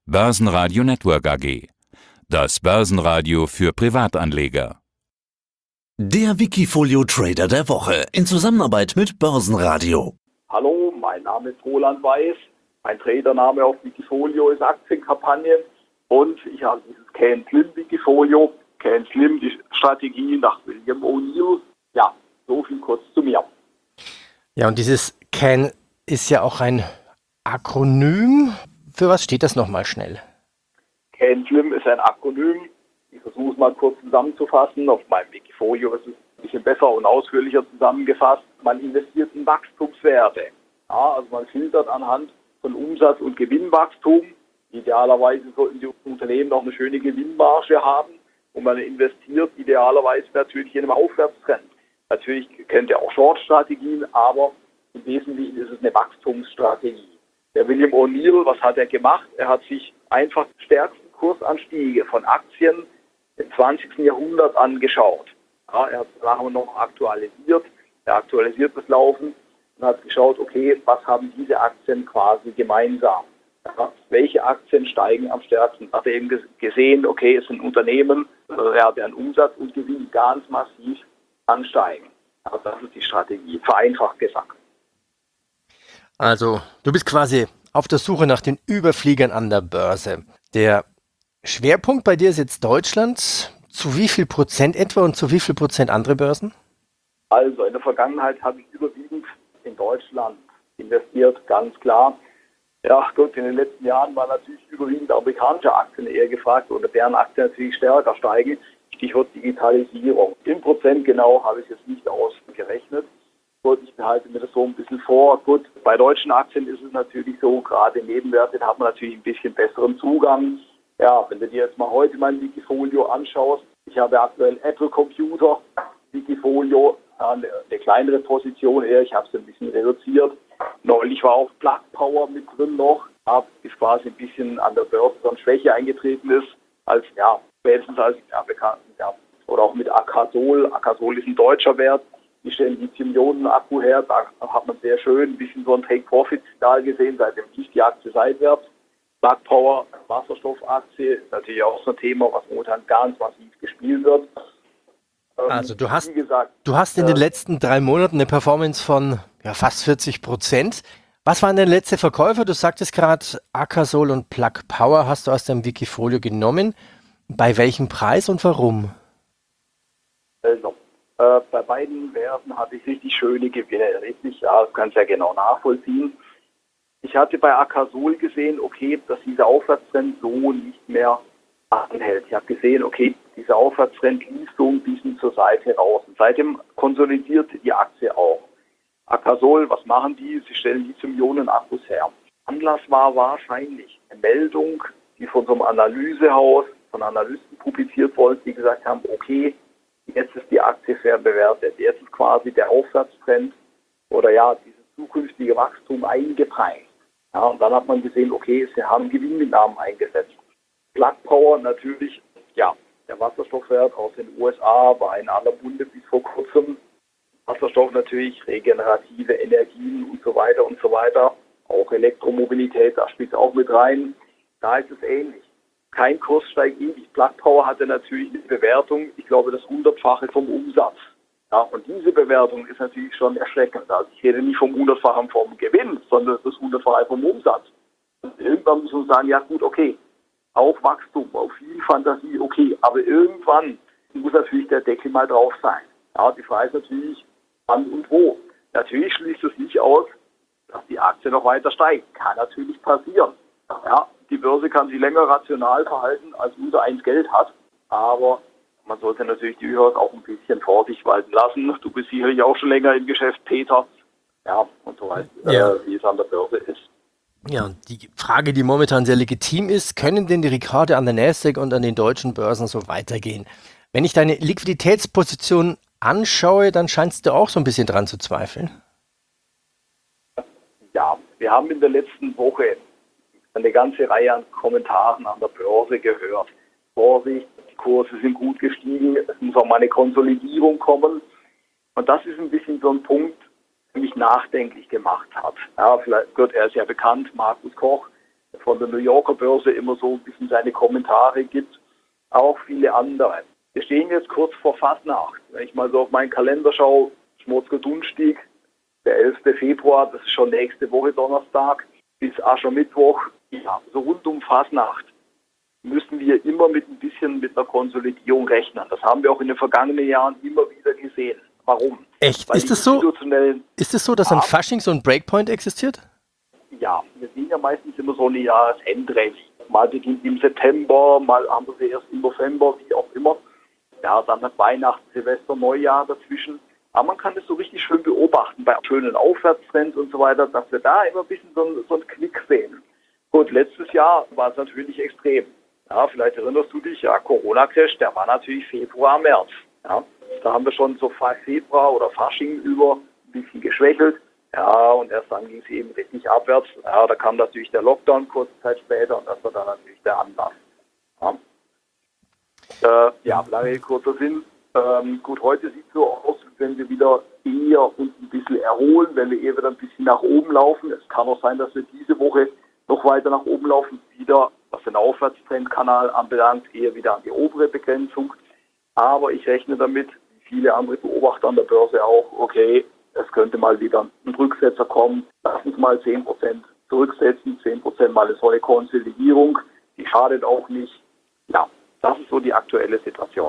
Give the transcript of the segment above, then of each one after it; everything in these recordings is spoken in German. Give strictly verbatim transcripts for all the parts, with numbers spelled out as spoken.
Börsenradio Network A G. Das Börsenradio für Privatanleger. Der Wikifolio Trader der Woche in Zusammenarbeit mit Börsenradio. Hallo, mein Name ist Roland Weiß. Mein Tradername auf Wikifolio ist Aktienkampagne und ich habe dieses Can Slim Wikifolio. Can Slim, die Strategie nach William O'Neill. Ja, so viel kurz zu mir. Ja, und dieses Can ist ja auch ein Akronym. Für was steht das nochmal schnell? Can Slim ist ein Akronym. Ich versuche es mal kurz zusammenzufassen. Auf meinem Wikifolio ist es ein bisschen besser und ausführlicher zusammengefasst. Man investiert in Wachstumswerte. Ja, also man filtert anhand von Umsatz- und Gewinnwachstum. Idealerweise sollten die Unternehmen auch eine schöne Gewinnmarge haben. Und man investiert idealerweise natürlich in einem Aufwärtstrend. Natürlich kennt ihr auch Short-Strategien, aber im Wesentlichen ist es eine Wachstumsstrategie. Der William O'Neill, was hat er gemacht? Er hat sich einfach die stärksten Kursanstiege von Aktien im zwanzigsten Jahrhundert angeschaut. Ja, er hat es nachher noch aktualisiert. Er aktualisiert das Laufen und hat geschaut, okay, was haben diese Aktien quasi gemeinsam? Ja, welche Aktien steigen am stärksten? Hat er eben gesehen, okay, es sind Unternehmen, ja, deren Umsatz und Gewinn ganz massiv ansteigen. Also das ist die Strategie, vereinfacht gesagt. Also, du bist quasi auf der Suche nach den Überfliegern an der Börse. Der Schwerpunkt bei dir ist jetzt Deutschland. Zu wie viel Prozent etwa und zu wie viel Prozent andere Börsen? Also, in der Vergangenheit habe ich überwiegend in Deutschland investiert, ganz klar. Ja, gut, in den letzten Jahren waren natürlich überwiegend amerikanische Aktien eher gefragt oder deren Aktien natürlich stärker steigen. Stichwort Digitalisierung. Im Prozent genau habe ich jetzt nicht ausgerechnet. Ich behalte mir das so ein bisschen vor. Gut, bei deutschen Aktien ist es natürlich so, gerade Nebenwerte, da hat man natürlich ein bisschen besseren Zugang. Ja, wenn du dir jetzt mal heute mein Wikifolio anschaust, ich habe aktuell Apple Computer, Wikifolio, eine, eine kleinere Position eher, ich habe es ein bisschen reduziert. Neulich war auch Plug Power mit drin noch, ja, ist quasi ein bisschen an der Börse dann Schwäche eingetreten ist, als, ja, spätestens als, ja, bekannt, ja, oder auch mit Akasol. Akasol ist ein deutscher Wert. Die stellen Lithium-Ionen-Akku her, da hat man sehr schön ein bisschen so ein Take-Profit-Signal gesehen, seitdem lief die Aktie seitwärts. Plug Power, Wasserstoffaktie, ist natürlich auch so ein Thema, was momentan ganz massiv gespielt wird. Ähm, also du hast, wie gesagt, du hast in äh, den letzten drei Monaten eine Performance von ja, fast vierzig Prozent. Was waren denn letzte Verkäufer? Du sagtest gerade, Akasol und Plug Power hast du aus deinem Wikifolio genommen. Bei welchem Preis und warum? Also, Äh, bei beiden Werten hatte ich richtig schöne Gewinne, richtig, ja, das kannst du ja genau nachvollziehen. Ich hatte bei Akasol gesehen, okay, dass dieser Aufwärtstrend so nicht mehr anhält. Ich habe gesehen, okay, dieser Aufwärtstrend lief so ein bisschen zur Seite raus. Und seitdem konsolidierte die Aktie auch. Akasol, was machen die? Sie stellen Lithium-Ionen-Akkus her. Anlass war wahrscheinlich eine Meldung, die von so einem Analysehaus, von Analysten publiziert wurde, die gesagt haben, okay, jetzt ist die Aktie fair bewertet. Jetzt ist quasi der Aufwärtstrend oder ja, dieses zukünftige Wachstum eingepreist. Ja, und dann hat man gesehen, okay, sie haben Gewinnmitnahmen eingesetzt. Plug Power natürlich, ja, der Wasserstoffwert aus den U S A war in aller Munde bis vor kurzem. Wasserstoff natürlich, regenerative Energien und so weiter und so weiter. Auch Elektromobilität, da spielt es auch mit rein. Da ist es ähnlich. Kein Kurs steigt ewig. Plug Power hatte natürlich eine Bewertung, ich glaube, das hundertfache vom Umsatz. Ja, und diese Bewertung ist natürlich schon erschreckend. Also ich rede nicht vom hundertfachen vom Gewinn, sondern das hundertfache vom Umsatz. Und irgendwann muss man sagen, ja gut, okay, auf Wachstum, auf viel Fantasie, okay, aber irgendwann muss natürlich der Deckel mal drauf sein. Ja, die Frage ist natürlich, wann und wo. Natürlich schließt es nicht aus, dass die Aktie noch weiter steigt. Kann natürlich passieren. Ja, die Börse kann sich länger rational verhalten, als unser eins Geld hat. Aber man sollte natürlich durchaus auch ein bisschen Vorsicht walten lassen. Du bist sicherlich auch schon länger im Geschäft, Peter. Ja, und so weißt Ja. äh, wie es an der Börse ist. Ja, und die Frage, die momentan sehr legitim ist, können denn die Rekorde an der Nasdaq und an den deutschen Börsen so weitergehen? Wenn ich deine Liquiditätsposition anschaue, dann scheinst du auch so ein bisschen dran zu zweifeln. Ja, wir haben in der letzten Woche eine ganze Reihe an Kommentaren an der Börse gehört. Vorsicht, die Kurse sind gut gestiegen, es muss auch mal eine Konsolidierung kommen. Und das ist ein bisschen so ein Punkt, der mich nachdenklich gemacht hat. Ja, vielleicht, gut, er ist ja bekannt, Markus Koch, von der New Yorker Börse immer so ein bisschen seine Kommentare gibt. Auch viele andere. Wir stehen jetzt kurz vor Fasnacht. Wenn ich mal so auf meinen Kalender schaue, Schmutzger-Dunstieg, der elfte Februar, das ist schon nächste Woche Donnerstag, bis Aschermittwoch, ja, so rund um Fasnacht müssen wir immer mit ein bisschen mit einer Konsolidierung rechnen. Das haben wir auch in den vergangenen Jahren immer wieder gesehen. Warum? Echt? Weil Ist die das so? institutionellen- Ist es so, dass an Fasching so ein Breakpoint existiert? Ja, wir sehen ja meistens immer so eine Jahresendrallye. Mal beginnt im September, mal haben wir sie erst im November, wie auch immer. Ja, dann hat Weihnachten, Silvester, Neujahr dazwischen. Aber man kann das so richtig schön beobachten bei schönen Aufwärtstrends und so weiter, dass wir da immer ein bisschen so, einen- so einen Knick sehen. Gut, letztes Jahr war es natürlich extrem. Ja, vielleicht erinnerst du dich, ja, Corona-Crash, der war natürlich Februar, März. Ja, da haben wir schon so Februar oder Fasching über ein bisschen geschwächelt. Ja, und erst dann ging es eben richtig abwärts. Ja, da kam natürlich der Lockdown kurze Zeit später und das war dann natürlich der Anlass. Ja, äh, ja lange kurzer Sinn. Ähm, gut, heute sieht es so aus, wenn wir wieder eher uns ein bisschen erholen, wenn wir eher wieder ein bisschen nach oben laufen. Es kann auch sein, dass wir diese Woche noch weiter nach oben laufen, wieder, was den Aufwärtstrendkanal anbelangt, eher wieder an die obere Begrenzung. Aber ich rechne damit, wie viele andere Beobachter an der Börse auch, okay, es könnte mal wieder ein Rücksetzer kommen. Lass uns mal zehn Prozent zurücksetzen, zehn Prozent mal eine solche Konsolidierung. Die schadet auch nicht. Ja, das ist so die aktuelle Situation.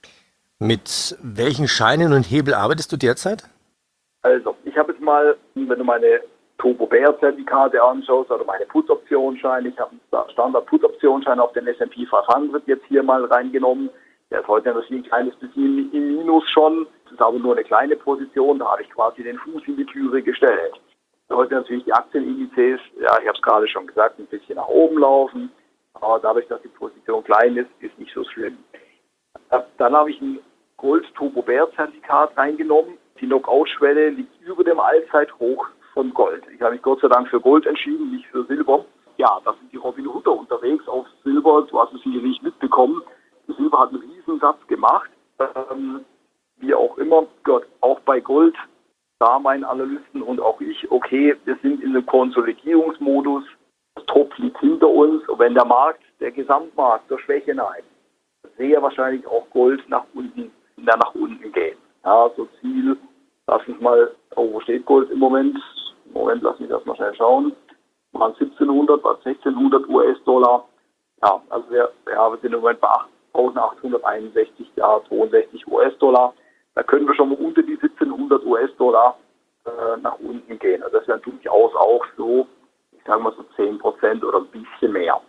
Mit welchen Scheinen und Hebel arbeitest du derzeit? Also, ich habe jetzt mal, wenn du meine Turbo-Bear-Zertifikate anschaust oder meine Put-Optionsscheine, ich habe einen Standard-Put-Optionsschein auf den S and P fünfhundert jetzt hier mal reingenommen. Der ist heute natürlich ein kleines bisschen im Minus schon. Das ist aber nur eine kleine Position, da habe ich quasi den Fuß in die Türe gestellt. Heute natürlich die Aktienindizes, ja, ich habe es gerade schon gesagt, ein bisschen nach oben laufen. Aber dadurch, dass die Position klein ist, ist nicht so schlimm. Dann habe ich ein Gold-Turbo-Bear-Zertifikat reingenommen. Die Knockout-Schwelle liegt über dem Allzeithoch von Gold. Ich habe mich Gott sei Dank für Gold entschieden, nicht für Silber. Ja, da sind die Robin Hooder unterwegs auf Silber. Du hast es sicherlich mitbekommen. Silber hat einen Riesensatz gemacht. Ähm, wie auch immer, Gott, auch bei Gold, da meinen Analysten und auch ich, okay, wir sind in einem Konsolidierungsmodus. Das Top liegt hinter uns. Und wenn der Markt, der Gesamtmarkt zur Schwäche neigt, sehr wahrscheinlich auch Gold nach unten, nach unten gehen. Ja, so Ziel, lass uns mal, oh, wo steht Gold im Moment? Im Moment, lass mich das mal schnell schauen. Waren siebzehnhundert, war sechzehnhundert U S-Dollar. Ja, also wir, ja, wir sind im Moment bei achttausendachthunderteinundsechzig, ja, zweiundsechzig U S-Dollar. Da können wir schon mal unter die siebzehnhundert U S-Dollar äh, nach unten gehen. Also das wäre durchaus auch so, ich sage mal so zehn Prozent oder ein bisschen mehr.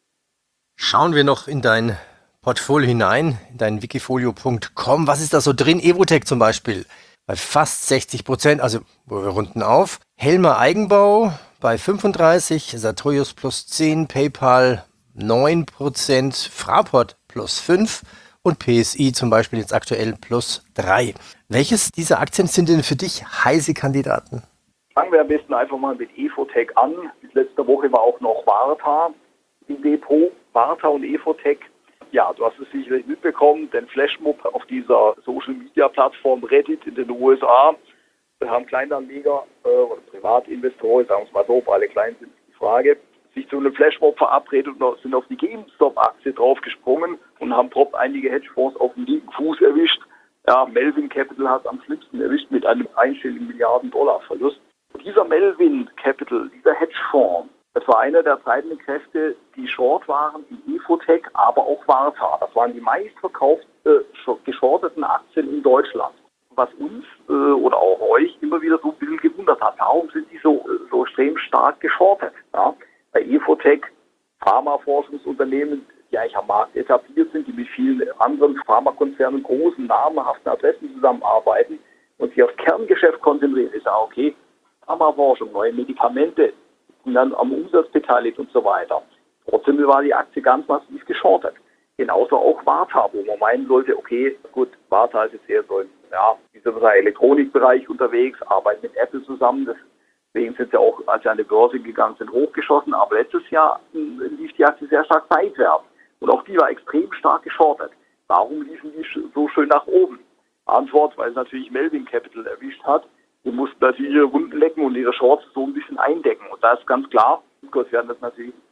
Schauen wir noch in dein Portfolio hinein, in dein wikifolio punkt com. Was ist da so drin? Evotec zum Beispiel bei fast sechzig Prozent, also wir runden auf. Helmer Eigenbau bei fünfunddreißig, Sartorius plus zehn, PayPal neun Prozent, Fraport plus fünf und P S I zum Beispiel jetzt aktuell plus drei. Welches dieser Aktien sind denn für dich heiße Kandidaten? Fangen wir am besten einfach mal mit Evotec an. Bis letzte Woche war auch noch Varta im Depot. Varta und Evotec. Ja, du hast es sicherlich mitbekommen, den Flashmob auf dieser Social-Media-Plattform Reddit in den U S A. Da haben Kleinanleger äh, oder Privatinvestoren, sagen wir es mal so, ob alle klein sind, die Frage, sich zu einem Flashmob verabredet und sind auf die GameStop-Aktie draufgesprungen und haben prompt einige Hedgefonds auf den linken Fuß erwischt. Ja, Melvin Capital hat am schlimmsten erwischt mit einem einstelligen Milliarden-Dollar-Verlust. Dieser Melvin Capital, dieser Hedgefonds, das war einer der treibenden Kräfte, die short waren in Evotec, aber auch Varta. Das waren die meistverkauften, äh, geschorteten Aktien in Deutschland. Was uns äh, oder auch euch immer wieder so ein bisschen gewundert hat. Warum sind die so, so extrem stark geschortet? Ja? Bei Evotec, Pharmaforschungsunternehmen, die eigentlich am Markt etabliert sind, die mit vielen anderen Pharmakonzernen, großen, namhaften Adressen zusammenarbeiten und sich aufs Kerngeschäft konzentrieren. Ich sage, okay, Pharmaforschung, neue Medikamente, und dann am Umsatz beteiligt und so weiter. Trotzdem war die Aktie ganz massiv geschortet. Genauso auch Varta, wo man meinen sollte, okay, gut, Varta ist jetzt eher so im, ja, wie soll man sagen, Elektronikbereich unterwegs, arbeitet mit Apple zusammen. Deswegen sind sie auch, als sie an die Börse gegangen sind, hochgeschossen. Aber letztes Jahr lief die Aktie sehr stark seitwärts. Und auch die war extrem stark geschortet. Warum liefen die so schön nach oben? Antwort, weil es natürlich Melvin Capital erwischt hat. Die mussten natürlich ihre Runden lecken und ihre Shorts so ein bisschen eindecken. Und da ist ganz klar, Gut, wir hatten das natürlich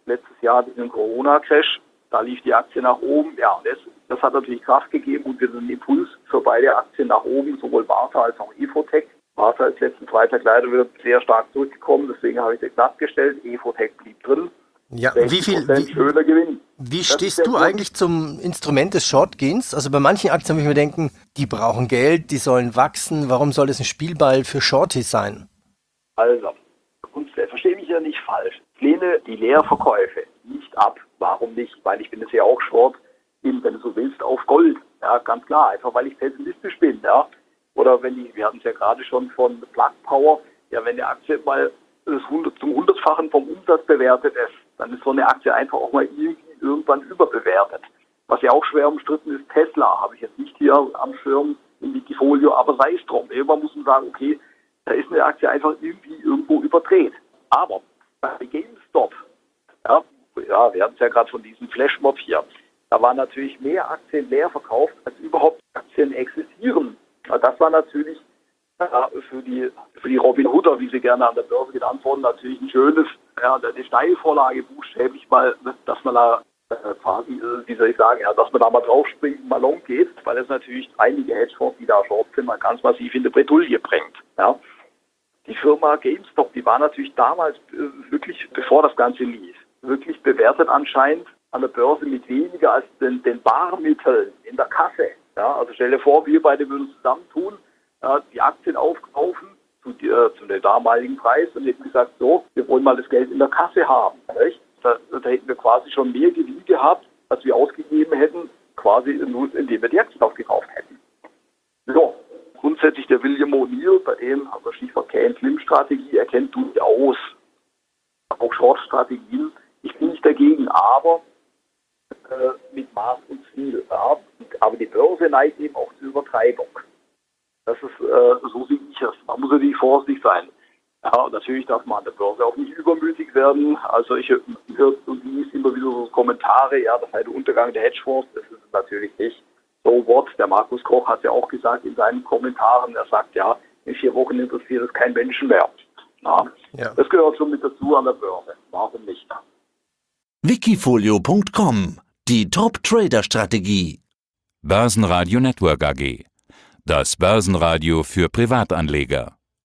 letztes Jahr diesen Corona-Crash, da lief die Aktie nach oben. Ja, und das, das hat natürlich Kraft gegeben und wir sind einen Impuls für beide Aktien nach oben, sowohl Varta als auch Evotec. Varta ist letzten Freitag leider wieder sehr stark zurückgekommen, deswegen habe ich den glatt gestellt. Evotec blieb drin. Ja, wie viel, wie, schöner Gewinn. Wie stehst du eigentlich zum Instrument des Short-Gehens? Also bei manchen Aktien würde ich mir denken, die brauchen Geld, die sollen wachsen. Warum soll das ein Spielball für Shorties sein? Also, verstehe mich ja nicht falsch. Ich lehne die Leerverkäufe nicht ab. Warum nicht? Weil ich bin es ja auch Short, in, wenn du so willst, auf Gold. Ja, ganz klar. Einfach weil ich pessimistisch bin. Ja. Oder wenn die, wir hatten es ja gerade schon von Plug Power, ja, wenn die Aktie mal das hundert, zum hundertfachen vom Umsatz bewertet ist, dann ist so eine Aktie einfach auch mal irgendwie irgendwann überbewertet. Was ja auch schwer umstritten ist, Tesla, habe ich jetzt nicht hier am Schirm im Wikifolio, aber sei es drum. Irgendwann muss man sagen, okay, da ist eine Aktie einfach irgendwie irgendwo überdreht. Aber bei GameStop, ja, ja wir hatten es ja gerade von diesem Flashmob hier, da waren natürlich mehr Aktien leer verkauft, als überhaupt Aktien existieren. Ja, das war natürlich ja, für die für die Robin Hooder, wie sie gerne an der Börse genannt wurden, natürlich ein schönes, ja, eine Steilvorlage buchstäblich mal, dass man da äh, quasi, äh, wie soll ich sagen, ja, dass man da mal draufspringt und mal long geht, weil es natürlich einige Hedgefonds, die da short sind, man ganz massiv in die Bredouille bringt. Ja. Die Firma GameStop, die war natürlich damals äh, wirklich, bevor das Ganze lief, wirklich bewertet anscheinend an der Börse mit weniger als den, den Barmitteln in der Kasse. Ja, also stell dir vor, wir beide würden zusammentun, äh, die Aktien aufkaufen zu, die, äh, zu dem damaligen Preis und hätten gesagt, so, wir wollen mal das Geld in der Kasse haben. Nicht? Da, da hätten wir quasi schon mehr Gewinn gehabt, als wir ausgegeben hätten, quasi nur indem wir die Aktien aufgekauft hätten. So, grundsätzlich der William O'Neill, bei dem, also Stichwort Can-Slim-Strategie, erkennt durchaus auch Short-Strategien. Ich bin nicht dagegen, aber äh, mit Maß und Ziel. Ja. Aber die Börse neigt eben auch zur Übertreibung. Das ist, äh, so sehe ich es. Man muss natürlich vorsichtig sein. Ja, natürlich darf man an der Börse auch nicht übermütig werden. Also ich höre und liest immer wieder so Kommentare, ja, das sei der Untergang der Hedgefonds. Das ist es natürlich nicht. So what? Der Markus Koch hat ja auch gesagt in seinen Kommentaren, er sagt ja, in vier Wochen interessiert es kein Menschen mehr. Ja, ja. Das gehört schon mit dazu an der Börse. Warum nicht? Wikifolio Punkt com. Die Top-Trader-Strategie. Börsenradio Network A G. Das Börsenradio für Privatanleger.